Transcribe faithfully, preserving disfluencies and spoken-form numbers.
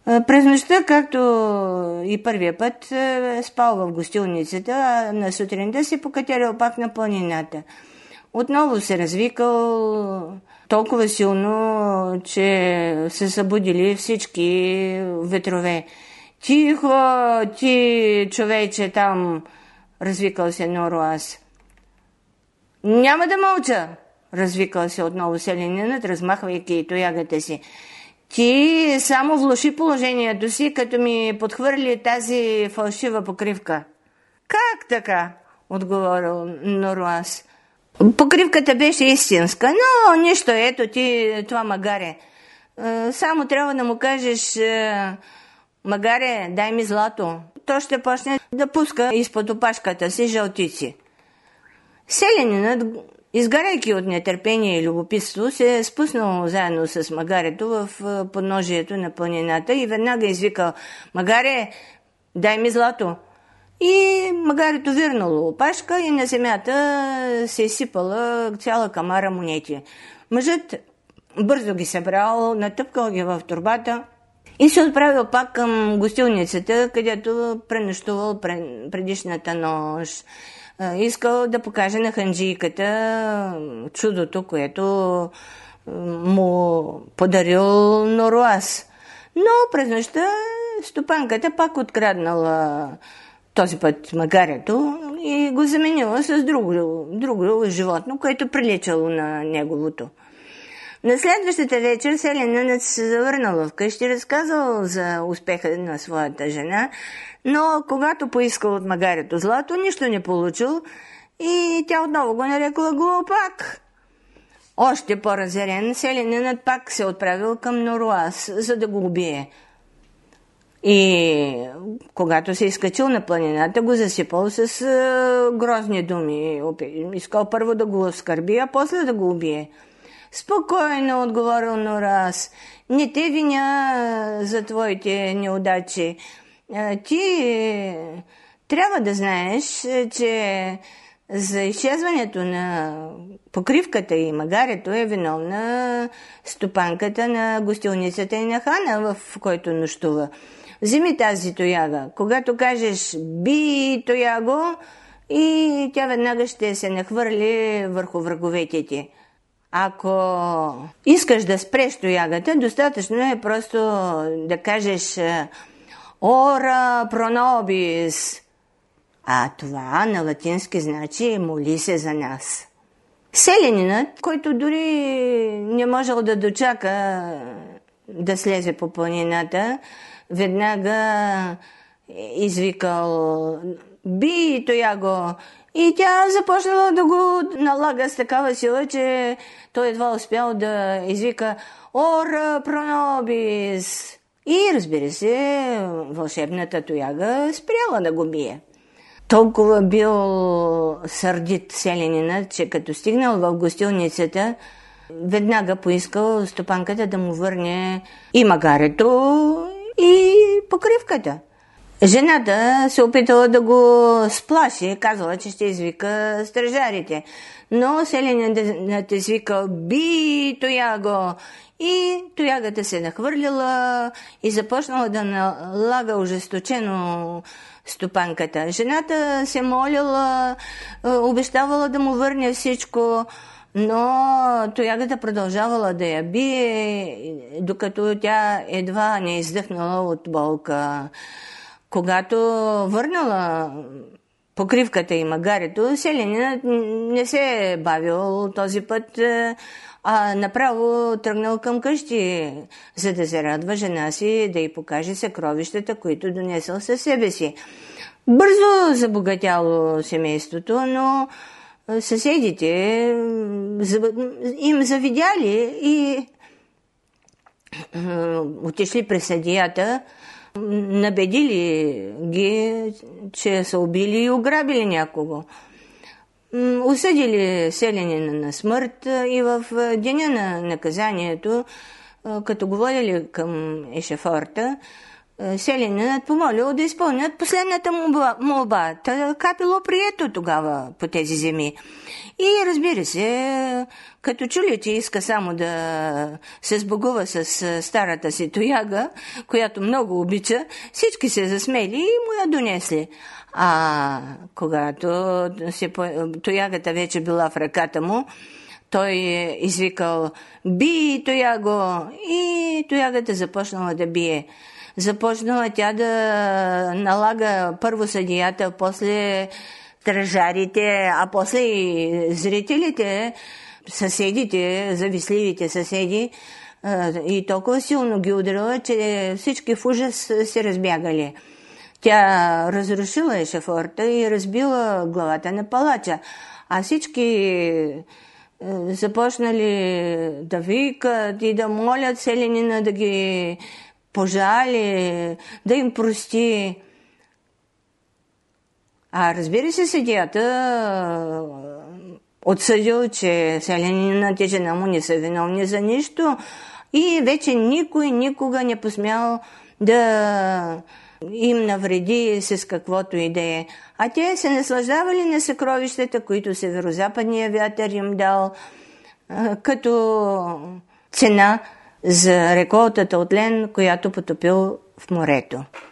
През нощта, както и първия път, спал в гостилницата, а на сутринта си покатерил пак на планината. Отново се развикал толкова силно, че се събудили всички ветрове. Тихо, ти, човече, там, развикал се Нороаз. Няма да мълча, развикал се отново селянинът, размахвайки тоягата си. Ти само влоши положението си, като ми подхвърли тази фалшива покривка. Как така? Отговорил Нороаз. Покривката беше истинска, но нищо, ето ти това магаре. Само трябва да му кажеш: магаре, дай ми злато. То ще почне да пуска изпод опашката си жълтици. Селянинът, изгаряйки от нетърпение и любопитство, се е спуснал заедно с магарето в подножието на планината и веднага извикал: магаре, дай ми злато. И магарето вирнало опашка и на земята се изсипала цяла камара монети. Мъжът бързо ги събрал, натъпкал ги в торбата и се отправил пак към гостилницата, където пренощувал предишната нощ. Искал да покаже на ханджийката чудото, което му подарил Нороаз. Но през нощта стопанката пак откраднала този път магарето и го заменила с друго, друго животно, което приличало на неговото. На следващата вечер селянинът се завърнал вкъщи и разказал за успеха на своята жена, но когато поискал от магарето злато, нищо не получил и тя отново го нарекла глупак. Още по-разярен, селянинът пак се отправил към Нороаз, за да го убие. И когато се изкачил на планината, го засипал с а, грозни думи. Искал първо да го оскърби, а после да го убие. Спокойно, отговорил Нороаз. Не те виня за твоите неудачи. Ти трябва да знаеш, че за изчезването на покривката и магарето е виновна стопанката на гостилницата и на хана, в който нощува. Вземи тази тояга. Когато кажеш би тояго, и тя веднага ще се нахвърли върху враговете ти. Ако искаш да спреш тоягата, достатъчно е просто да кажеш ора пронобис. А това на латински значи моли се за нас. Селянинът, който дори не можел да дочака да слезе по планината, веднага извикал би тояго. И тя започнала да го налага с такава сила, че той едва успял да извика ора пронобис. И, разбира се, вълшебната тояга спряла да го бие. Толкова бил сърдит селянинът, че като стигнал в гостилницата, веднага поискал стопанката да му върне и магарето, и покривката. Жената се опитала да го сплаши, казала, че ще извика стражарите. Но селянинът извикал би тояго и тоягата се нахвърлила и започнала да налага ожесточено стопанката. Жената се молила, обещавала да му върне всичко, но тоягата продължавала да я бие, докато тя едва не издъхнала от болка. Когато върнала покривката и магарето, селянинът не се е бавил този път, а направо тръгнал към къщи, за да се радва жена си, да й покаже съкровищата, които донесъл със себе си. Бързо забогатяло семейството, но съседите им завидяли и отишли при съдията, набедили ги, че са убили и ограбили някого. Осъдили селянина на смърт и в деня на наказанието, като го водили към ешафорта, селянинът помолил да изпълнят последната молба. молба. Така било прието тогава по тези земи. И разбира се, като чули, че иска само да се сбогува с старата си тояга, която много обича, всички се засмели и му я донесли. А когато се, тоягата вече била в ръката му, той извикал: "Би, тояго!" И тоягата започнала да бие. Започнала тя да налага първо съдията, после стражарите, а после и зрителите, съседите, завистливите съседи, и толкова силно ги ударила, че всички в ужас се разбягали. Тя разрушила ешафорта и разбила главата на палача, а всички започнали да викат и да молят селянина да ги пожали, да им прости. А разбира се, съдията отсъдил, че селянинът и жена му не са виновни за нищо и вече никой никога не посмял да им навреди с каквото и да е. А те се наслаждавали на съкровищата, които северозападния вятър им дал като цена за реколтата от лен, която потопил в морето.